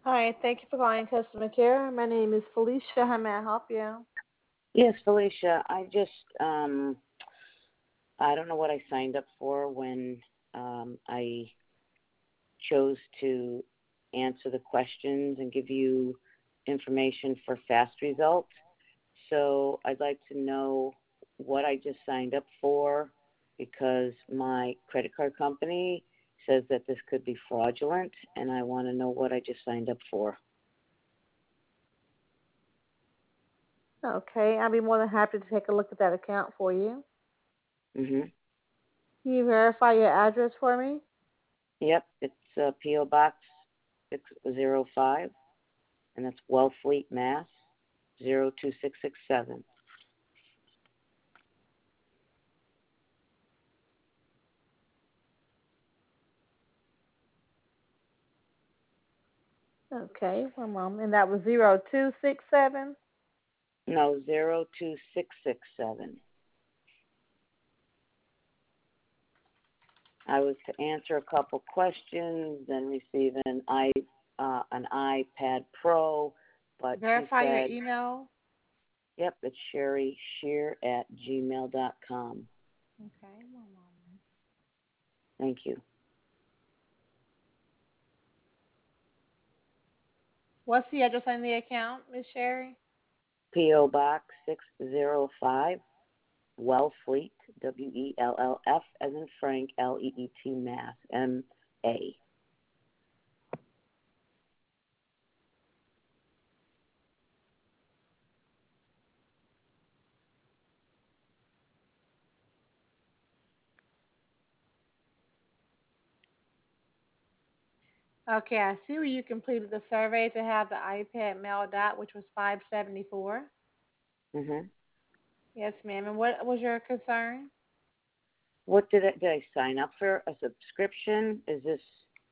Hi, thank you for calling customer care. My name is Felicia. How may I help you? Yes, Felicia. I don't know what I signed up for when I chose to answer the questions and give you information for fast results. So I'd like to know what I just signed up for because my credit card company says that this could be fraudulent, and I want to know what I just signed up for. Okay, I'll be more than happy to take a look at that account for you. Mhm. Can you verify your address for me? Yep, it's PO Box 605, and that's Wellfleet, Mass. 02667. Okay, one moment. And that was 0267? No, 02667. I was to answer a couple questions, then receive an iPad Pro, but she Verify your said, email. yep, it's sherryshear@gmail.com. Okay, one moment. Thank you. What's the address on the account, Miss Sherry? PO Box 605, Wellfleet, WELLF, as in Frank, LEET, Mass, MA. Okay, I see where you completed the survey to have the iPad mailed out, which was $574. Mhm. Yes, ma'am. And what was your concern? What did I sign up for? A subscription? Is this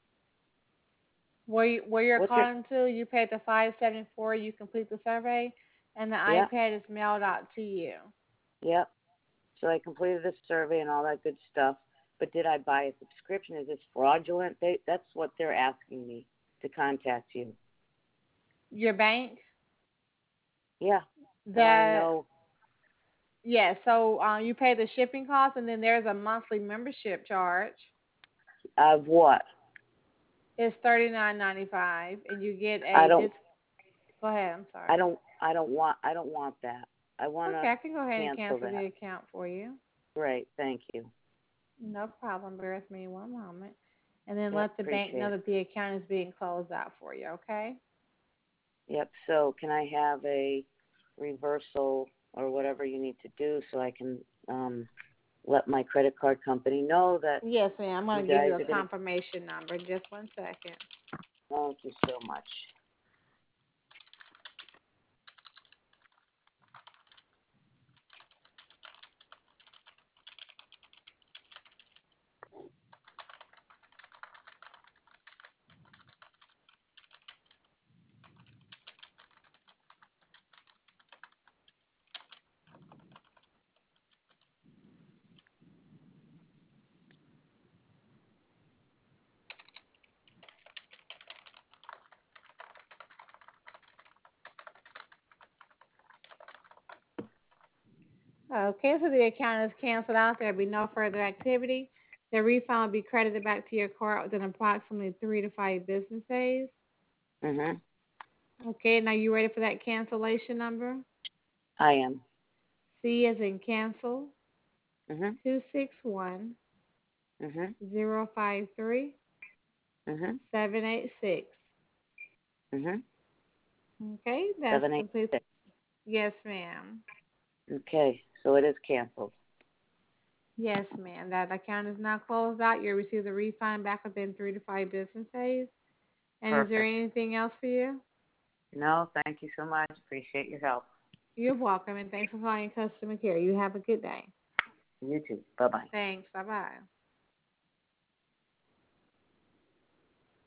Where you're what's your? calling to, you paid the $574. You complete the survey, and the Yep, iPad is mailed out to you. yep. So I completed the survey and all that good stuff. But did I buy a subscription? Is this fraudulent? That's what they're asking me to contact you. Your bank? Yeah, I want to That know Yeah. So you pay the shipping cost, and then there's a monthly membership charge. of what. It's $39.95, and you get I a don't. dis. Go ahead. I'm I sorry. don't. I don't want. I don't want that. I want Okay, to I can go ahead and cancel cancel that. the account for you. Great. Thank you. No problem. Bear with me one moment, and then Yep. let the bank Appreciate know it. that the account is being closed out for you. Okay. Yep. So can I have a reversal or whatever you need to do so I can let my credit card company know that Yes, ma'am. I'm you going to give guys you a are going to. confirmation number. Just one second. Thank you so much. Okay, so the account is canceled out. There'll be no further activity. The refund will be credited back to your card within approximately 3 to 5 business days. Mhm. Okay, now you ready for that cancellation number? I am. C as in cancel, Mhm. 261 Mhm. 053 Mhm. 786. Mhm. Okay, that's complete. 786. Yes, ma'am. Okay, so it is canceled. Yes, ma'am. That account is now closed out. You'll receive the refund back within 3 to 5 business days. And is there Perfect. anything else for you? No, thank you so much. Appreciate your help. You're welcome, and thanks for calling customer care. You have a good day. You too. Bye bye. Thanks. Bye bye.